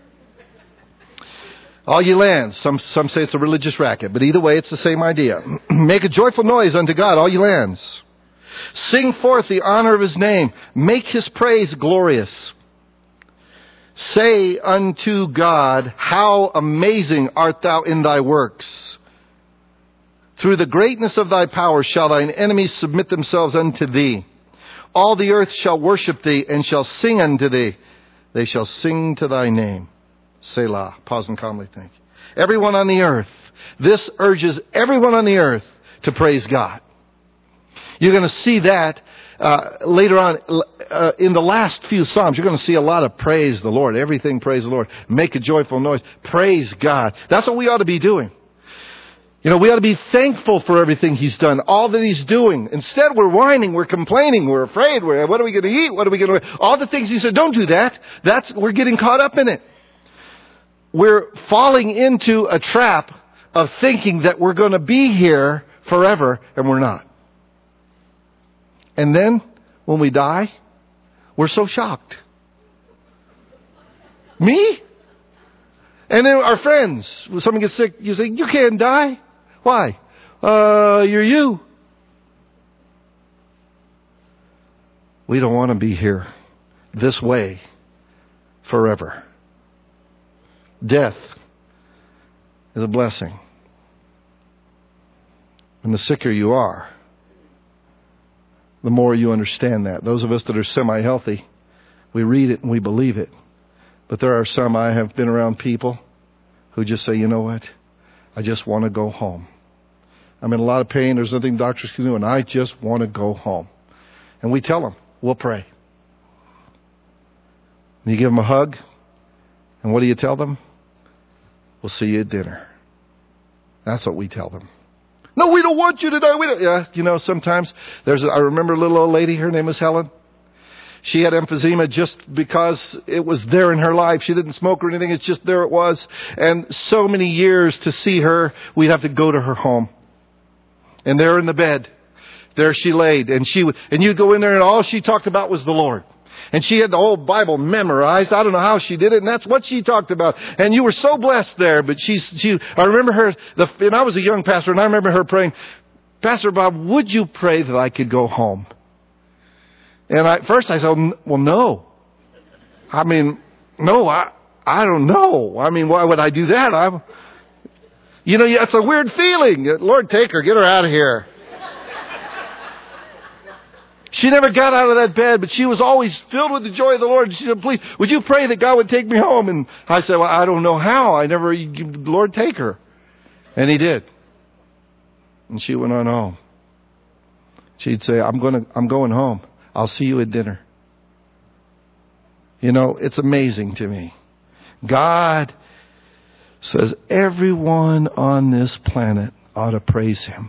All ye lands. Some say it's a religious racket, but either way, it's the same idea. Make a joyful noise unto God, all ye lands. Sing forth the honor of his name. Make his praise glorious. Say unto God, how amazing art thou in thy works. Through the greatness of thy power shall thine enemies submit themselves unto thee. All the earth shall worship thee and shall sing unto thee. They shall sing to thy name. Selah. Pause and calmly think. Everyone on the earth. This urges everyone on the earth to praise God. You're going to see that later on in the last few Psalms. You're going to see a lot of praise the Lord. Everything praise the Lord. Make a joyful noise. Praise God. That's what we ought to be doing. We ought to be thankful for everything he's done, all that he's doing. Instead, we're whining, we're complaining, we're afraid. What are we going to eat? What are we going to... All the things he said, don't do that. We're getting caught up in it. We're falling into a trap of thinking that we're going to be here forever, and we're not. And then, when we die, we're so shocked. Me? And then our friends, when someone gets sick, you say, you can't die. Why? You're you. We don't want to be here this way forever. Death is a blessing. And the sicker you are, the more you understand that. Those of us that are semi-healthy, we read it and we believe it. But there are some, I have been around people who just say, you know what? I just want to go home. I'm in a lot of pain. There's nothing doctors can do, and I just want to go home. And we tell them, we'll pray. And you give them a hug, and what do you tell them? We'll see you at dinner. That's what we tell them. No, we don't want you to die. Yeah, sometimes I remember a little old lady, her name was Helen. She had emphysema just because it was there in her life. She didn't smoke or anything. It's just there it was. And so many years to see her, we'd have to go to her home. And there in the bed, there she laid. And you'd go in there and all she talked about was the Lord. And she had the whole Bible memorized. I don't know how she did it, and that's what she talked about. And you were so blessed there. But I remember her, and I was a young pastor, and I remember her praying, Pastor Bob, would you pray that I could go home? And at first I said, well, no. I mean, no, I don't know. I mean, why would I do that? It's a weird feeling. Lord, take her, get her out of here. She never got out of that bed, but she was always filled with the joy of the Lord. She said, please, would you pray that God would take me home? And I said, well, I don't know how. Lord, take her. And He did. And she went on home. She'd say, I'm going home. I'll see you at dinner. It's amazing to me. God says everyone on this planet ought to praise Him.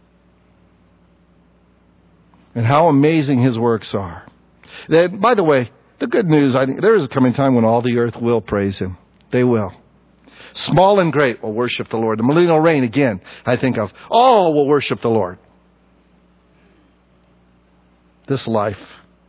And how amazing His works are. That, by the way, the good news, I think there is a coming time when all the earth will praise Him. They will. Small and great will worship the Lord. The millennial reign, again, I think of. All will worship the Lord. This life.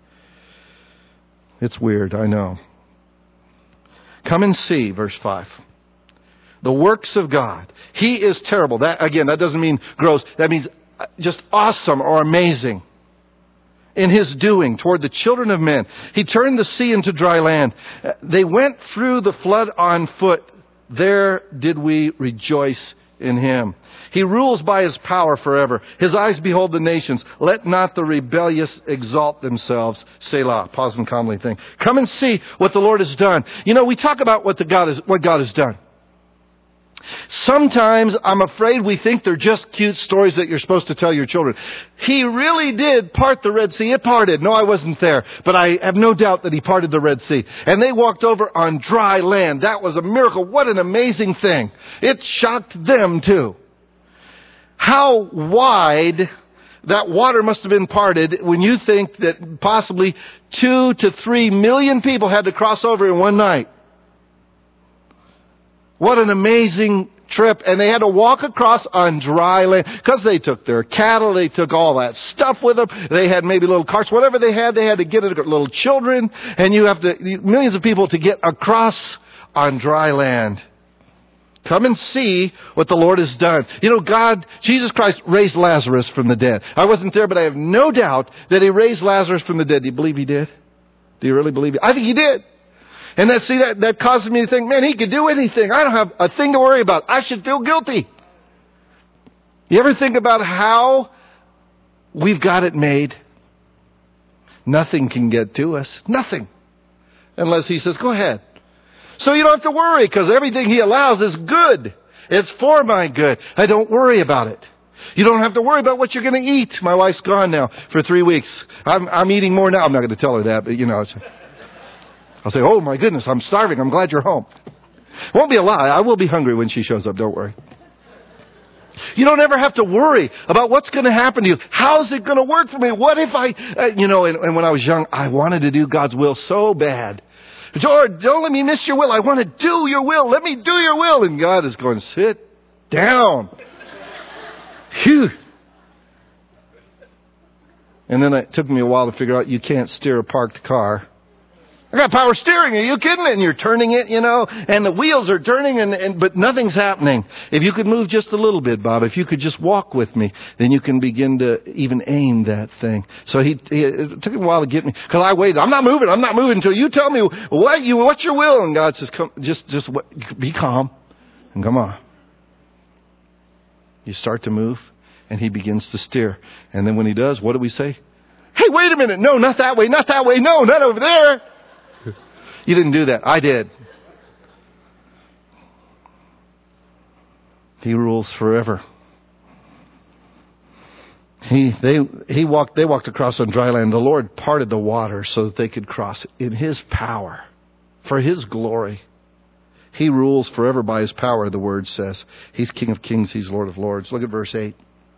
It's weird, I know. Come and see, verse 5. The works of God. He is terrible. That doesn't mean gross. That means just awesome or amazing. In His doing toward the children of men. He turned the sea into dry land. They went through the flood on foot. There did we rejoice in Him. He rules by His power forever. His eyes behold the nations. Let not the rebellious exalt themselves. Selah. Pause and calmly think. Come and see what the Lord has done. We talk about what God has done. Sometimes I'm afraid we think they're just cute stories that you're supposed to tell your children. He really did part the Red Sea. It parted. No, I wasn't there. But I have no doubt that He parted the Red Sea. And they walked over on dry land. That was a miracle. What an amazing thing. It shocked them too. How wide that water must have been parted when you think that possibly 2 to 3 million people had to cross over in one night. What an amazing trip. And they had to walk across on dry land because they took their cattle. They took all that stuff with them. They had maybe little carts, whatever they had to get it. Little children. And millions of people to get across on dry land. Come and see what the Lord has done. Jesus Christ raised Lazarus from the dead. I wasn't there, but I have no doubt that He raised Lazarus from the dead. Do you believe He did? Do you really believe it? I think He did. And that causes me to think, man, He could do anything. I don't have a thing to worry about. I should feel guilty. You ever think about how we've got it made? Nothing can get to us. Nothing. Unless He says, go ahead. So you don't have to worry because everything He allows is good. It's for my good. I don't worry about it. You don't have to worry about what you're going to eat. My wife's gone now for 3 weeks. I'm eating more now. I'm not going to tell her that, but I'll say, oh my goodness, I'm starving. I'm glad you're home. Won't be a lie. I will be hungry when she shows up. Don't worry. You don't ever have to worry about what's going to happen to you. How's it going to work for me? What if and when I was young, I wanted to do God's will so bad. Lord, don't let me miss your will. I want to do your will. Let me do your will. And God is going, sit down. Phew. And then it took me a while to figure out you can't steer a parked car. I got power steering. Are you kidding? And you're turning it, and the wheels are turning, but nothing's happening. If you could move just a little bit, Bob, if you could just walk with me, then you can begin to even aim that thing. So it took him a while to get me, because I waited. I'm not moving until you tell me what's your will. And God says, come, just be calm and come on. You start to move, and He begins to steer. And then when He does, what do we say? Hey, wait a minute. No, not that way. Not that way. No, not over there. You didn't do that. I did. He rules forever. They walked across on dry land. The Lord parted the water so that they could cross in His power, for His glory. He rules forever by His power, the Word says. He's King of kings. He's Lord of lords. Look at verse 8.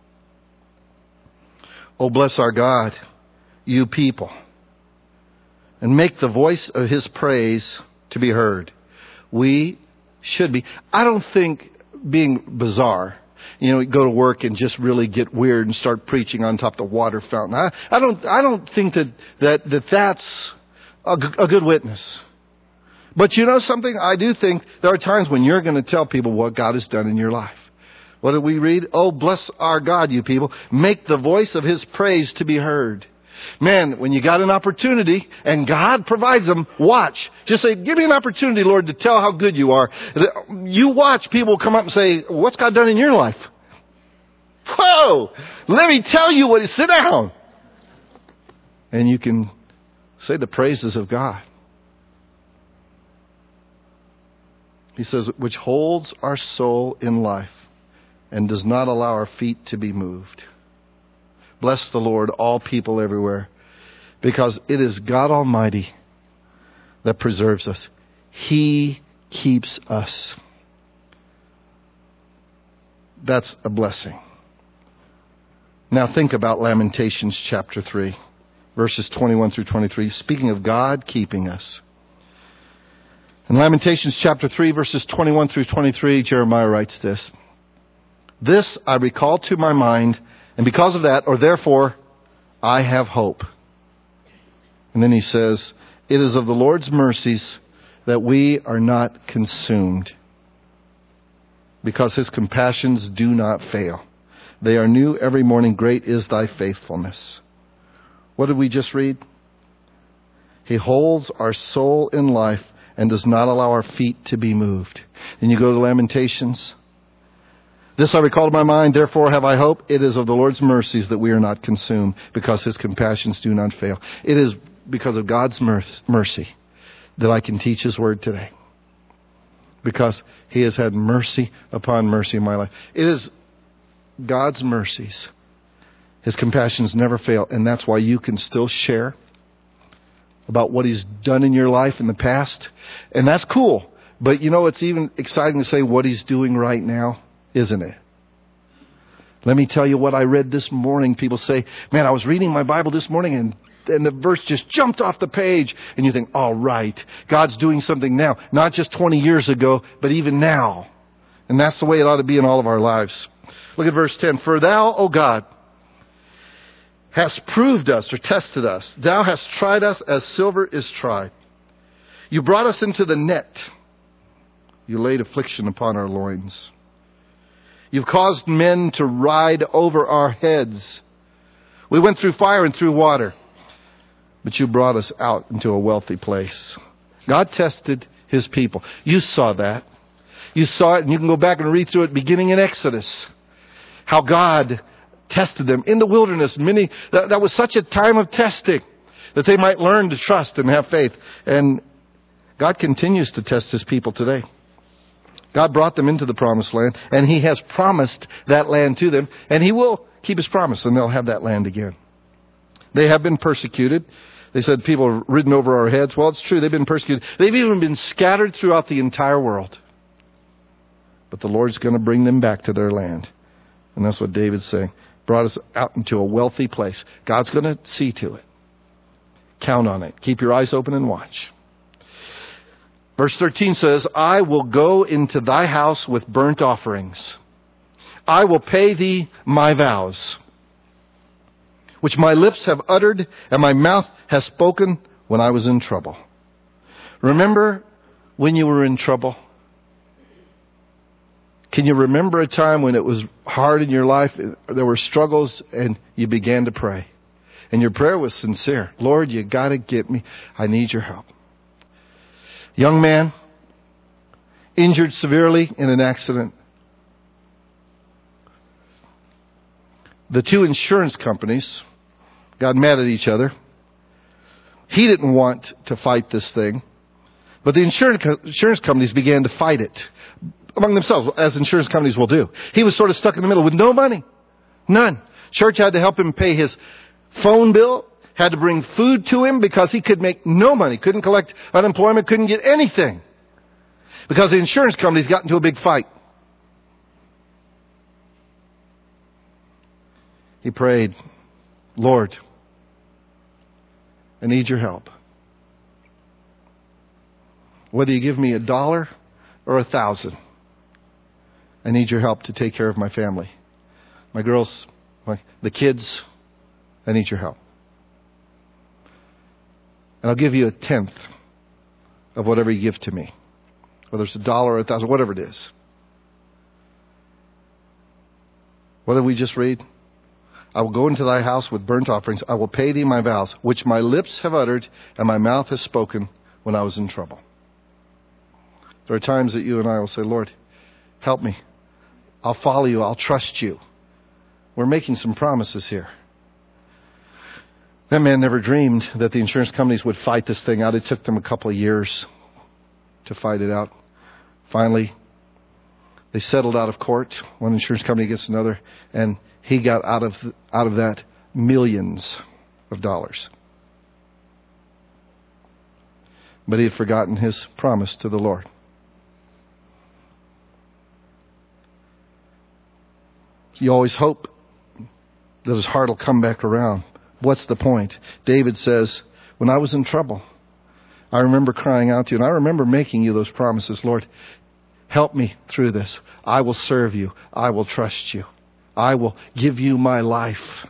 Oh, bless our God, you people, and make the voice of His praise to be heard. We should be. I don't think being bizarre, go to work and just really get weird and start preaching on top of the water fountain. I don't think that's a good witness. But you know something? I do think there are times when you're going to tell people what God has done in your life. What did we read? Oh, bless our God, you people. Make the voice of His praise to be heard. Man, when you got an opportunity and God provides them, watch. Just say, give me an opportunity, Lord, to tell how good you are. You watch people come up and say, what's God done in your life? Whoa! Let me tell you what. Sit down. And you can say the praises of God. He says, which holds our soul in life and does not allow our feet to be moved. Bless the Lord, all people everywhere, because it is God Almighty that preserves us. He keeps us. That's a blessing. Now think about Lamentations chapter 3, verses 21 through 23, speaking of God keeping us. In Lamentations chapter 3, verses 21 through 23, Jeremiah writes this. This I recall to my mind, and because of that, or therefore, I have hope. And then he says, it is of the Lord's mercies that we are not consumed, because His compassions do not fail. They are new every morning. Great is thy faithfulness. What did we just read? He holds our soul in life and does not allow our feet to be moved. Then you go to Lamentations. This I recall to my mind, therefore have I hope. It is of the Lord's mercies that we are not consumed, because His compassions do not fail. It is because of God's mercy that I can teach His word today. Because He has had mercy upon mercy in my life. It is God's mercies. His compassions never fail. And that's why you can still share about what He's done in your life in the past. And that's cool. But you know, it's even exciting to say what He's doing right now, isn't it? Let me tell you what I read this morning. People say, man, I was reading my Bible this morning and the verse just jumped off the page. And you think, all right, God's doing something now. Not just 20 years ago, but even now. And that's the way it ought to be in all of our lives. Look at verse 10. For thou, O God, hast proved us or tested us. Thou hast tried us as silver is tried. You brought us into the net. You laid affliction upon our loins. You've caused men to ride over our heads. We went through fire and through water, but you brought us out into a wealthy place. God tested His people. You saw that. You saw it, and you can go back and read through it beginning in Exodus. How God tested them in the wilderness. That was such a time of testing that they might learn to trust and have faith. And God continues to test His people today. God brought them into the promised land, and He has promised that land to them, and He will keep His promise, and they'll have that land again. They have been persecuted. They said people have ridden over our heads. Well, it's true. They've been persecuted. They've even been scattered throughout the entire world. But the Lord's going to bring them back to their land. And that's what David's saying. Brought us out into a wealthy place. God's going to see to it. Count on it. Keep your eyes open and watch. Verse 13 says, I will go into thy house with burnt offerings. I will pay thee my vows, which my lips have uttered and my mouth has spoken when I was in trouble. Remember when you were in trouble? Can you remember a time when it was hard in your life? There were struggles and you began to pray. And your prayer was sincere. Lord, you got to get me. I need your help. Young man, injured severely in an accident. The two insurance companies got mad at each other. He didn't want to fight this thing, but the insurance companies began to fight it among themselves, as insurance companies will do. He was sort of stuck in the middle with no money. None. Church had to help him pay his phone bill, had to bring food to him because he could make no money, couldn't collect unemployment, couldn't get anything because the insurance companies got into a big fight. He prayed, Lord, I need your help. Whether you give me $1 or 1,000, I need your help to take care of my family. My girls, the kids, I need your help. and I'll give you 1/10 of whatever you give to me. Whether it's $1 or 1,000, whatever it is. What did we just read? I will go into thy house with burnt offerings. I will pay thee my vows, which my lips have uttered and my mouth has spoken when I was in trouble. There are times that you and I will say, Lord, help me. I'll follow you. I'll trust you. We're making some promises here. That man never dreamed that the insurance companies would fight this thing out. It took them a couple of years to fight it out. Finally, they settled out of court, one insurance company against another, and he got out of that millions of dollars. But he had forgotten his promise to the Lord. You always hope that his heart will come back around. What's the point? David says, when I was in trouble, I remember crying out to you, and I remember making you those promises. Lord, help me through this. I will serve you. I will trust you. I will give you my life.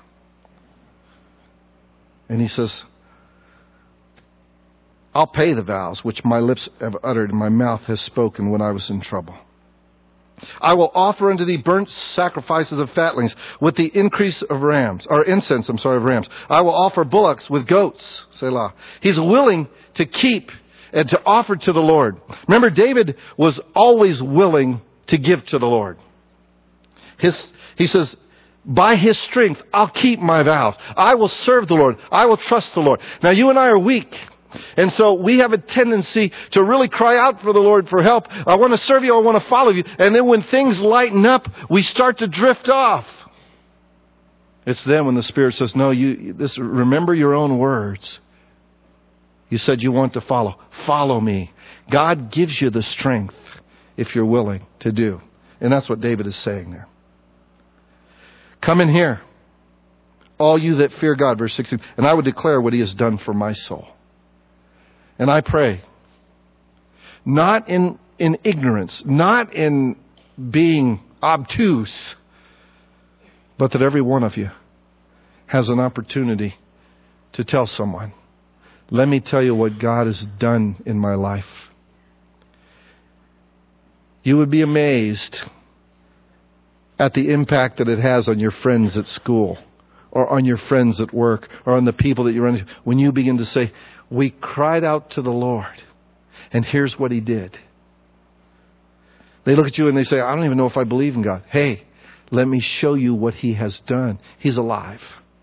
And he says, I'll pay the vows which my lips have uttered and my mouth has spoken when I was in trouble. I will offer unto thee burnt sacrifices of fatlings with the increase of rams, or incense, of rams. I will offer bullocks with goats, Selah. He's willing to keep and to offer to the Lord. Remember, David was always willing to give to the Lord. He says, by his strength, I'll keep my vows. I will serve the Lord. I will trust the Lord. Now, you and I are weak. And so we have a tendency to really cry out for the Lord for help. I want to serve you. I want to follow you. And then when things lighten up, we start to drift off. It's then when the Spirit says, no, remember your own words. You said you want to follow. Follow me. God gives you the strength if you're willing to do. And that's what David is saying there. Come in here, all you that fear God, verse 16, and I would declare what he has done for my soul. And I pray, not in ignorance, not in being obtuse, but that every one of you has an opportunity to tell someone, let me tell you what God has done in my life. You would be amazed at the impact that it has on your friends at school, or on your friends at work, or on the people that you run into, when you begin to say, we cried out to the Lord, and here's what he did. They look at you and they say, I don't even know if I believe in God. Hey, let me show you what he has done. He's alive.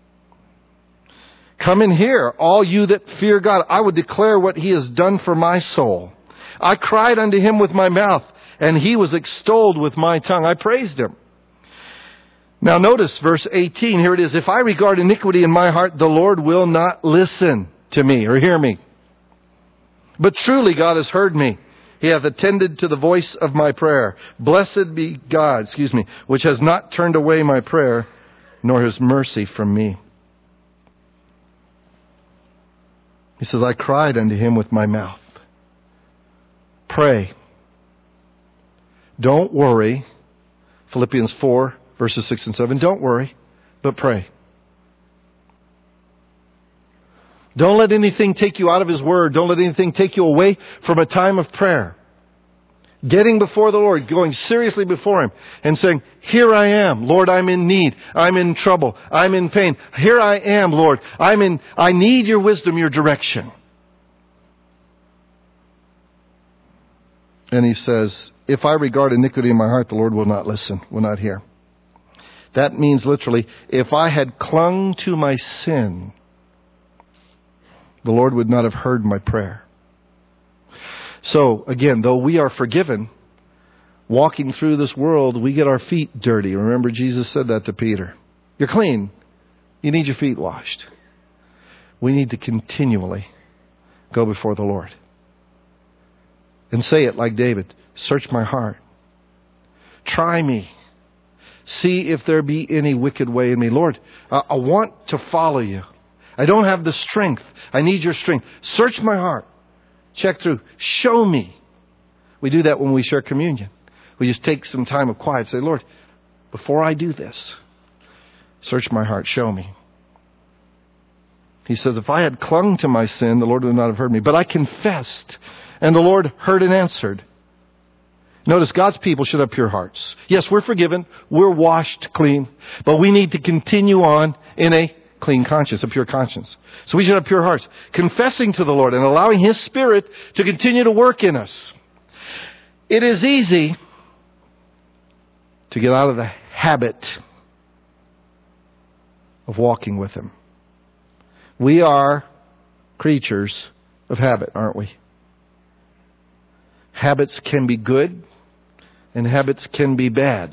Come in here, all you that fear God. I would declare what he has done for my soul. I cried unto him with my mouth, and he was extolled with my tongue. I praised him. Now notice verse 18. Here it is. If I regard iniquity in my heart, the Lord will not listen to me or hear me. But truly God has heard me. He hath attended to the voice of my prayer. Blessed be God, which has not turned away my prayer, nor his mercy from me. He says, I cried unto him with my mouth. Pray. Don't worry. Philippians 4, verses 6 and 7. Don't worry, but pray. Don't let anything take you out of his word. Don't let anything take you away from a time of prayer. Getting before the Lord, going seriously before him and saying, here I am, Lord, I'm in need. I'm in trouble. I'm in pain. Here I am, Lord. I need your wisdom, your direction. And he says, if I regard iniquity in my heart, the Lord will not listen, will not hear. That means literally, if I had clung to my sin, the Lord would not have heard my prayer. So, again, though we are forgiven, walking through this world, we get our feet dirty. Remember, Jesus said that to Peter. You're clean. You need your feet washed. We need to continually go before the Lord. And say it like David. Search my heart. Try me. See if there be any wicked way in me. Lord, I want to follow you. I don't have the strength. I need your strength. Search my heart. Check through. Show me. We do that when we share communion. We just take some time of quiet. Say, Lord, before I do this, search my heart. Show me. He says, if I had clung to my sin, the Lord would not have heard me. But I confessed, and the Lord heard and answered. Notice, God's people should have pure hearts. Yes, we're forgiven. We're washed clean. But we need to continue on in a clean conscience, a pure conscience. So we should have pure hearts. Confessing to the Lord and allowing His Spirit to continue to work in us. It is easy to get out of the habit of walking with Him. We are creatures of habit, aren't we? Habits can be good and habits can be bad.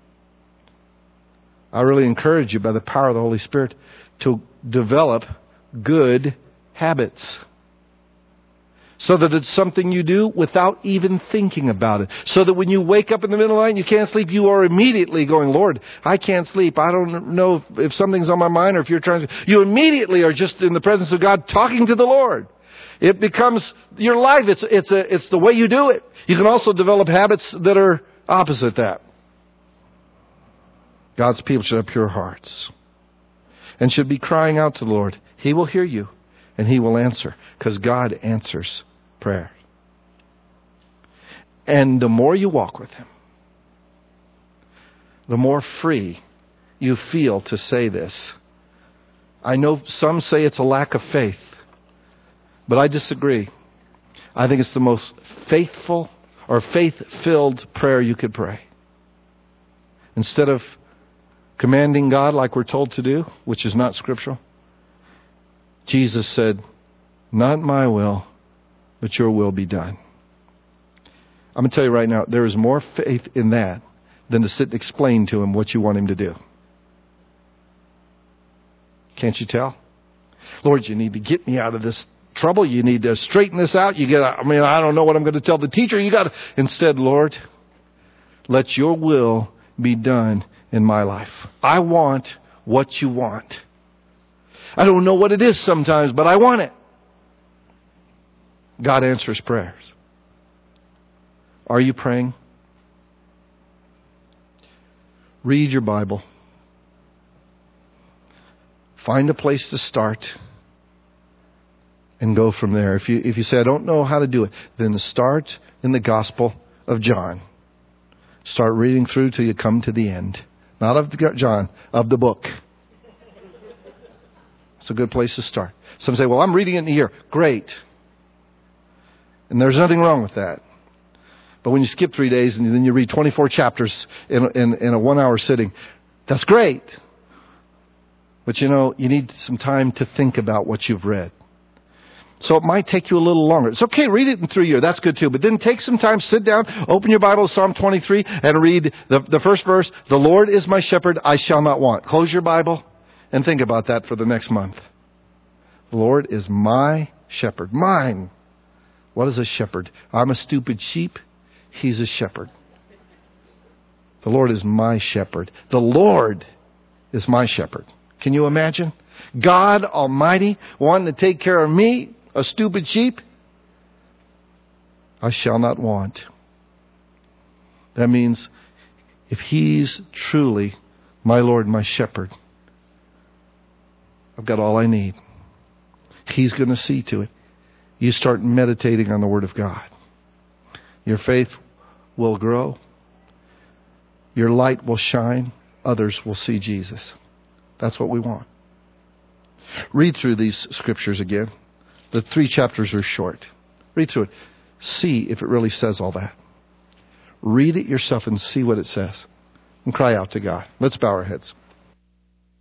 I really encourage you by the power of the Holy Spirit to develop good habits. So that it's something you do without even thinking about it. So that when you wake up in the middle of the night and you can't sleep, you are immediately going, Lord, I can't sleep. I don't know if something's on my mind or if you're trying to... You immediately are just in the presence of God talking to the Lord. It becomes your life. It's the way you do it. You can also develop habits that are opposite that. God's people should have pure hearts and should be crying out to the Lord. He will hear you and He will answer, because God answers prayer. And the more you walk with Him, the more free you feel to say this. I know some say it's a lack of faith, but I disagree. I think it's the most faithful or faith-filled prayer you could pray. Instead of commanding God like we're told to do, which is not scriptural, Jesus said, not my will, but your will be done. I'm going to tell you right now, there is more faith in that than to sit and explain to Him what you want Him to do. Can't you tell? Lord, you need to get me out of this trouble. You need to straighten this out. I don't know what I'm going to tell the teacher. Instead, Lord, let your will be done in my life. I want what you want. I don't know what it is sometimes, but I want it. God answers prayers. Are you praying? Read your Bible. Find a place to start and go from there. If you say, I don't know how to do it, then start in the Gospel of John. Start reading through till you come to the end. Not of John, of the book. It's a good place to start. Some say, well, I'm reading it in a year. Great. And there's nothing wrong with that. But when you skip 3 days and then you read 24 chapters in a 1 hour sitting, that's great. But you need some time to think about what you've read. So it might take you a little longer. It's okay, read it in 3 years. That's good too. But then take some time, sit down, open your Bible to Psalm 23 and read the first verse. The Lord is my shepherd, I shall not want. Close your Bible and think about that for the next month. The Lord is my shepherd. Mine. What is a shepherd? I'm a stupid sheep. He's a shepherd. The Lord is my shepherd. The Lord is my shepherd. Can you imagine? God Almighty wanting to take care of me, a stupid sheep? I shall not want. That means if He's truly my Lord, my shepherd, I've got all I need. He's going to see to it. You start meditating on the Word of God. Your faith will grow. Your light will shine. Others will see Jesus. That's what we want. Read through these scriptures again. The 3 chapters are short. Read through it. See if it really says all that. Read it yourself and see what it says. And cry out to God. Let's bow our heads.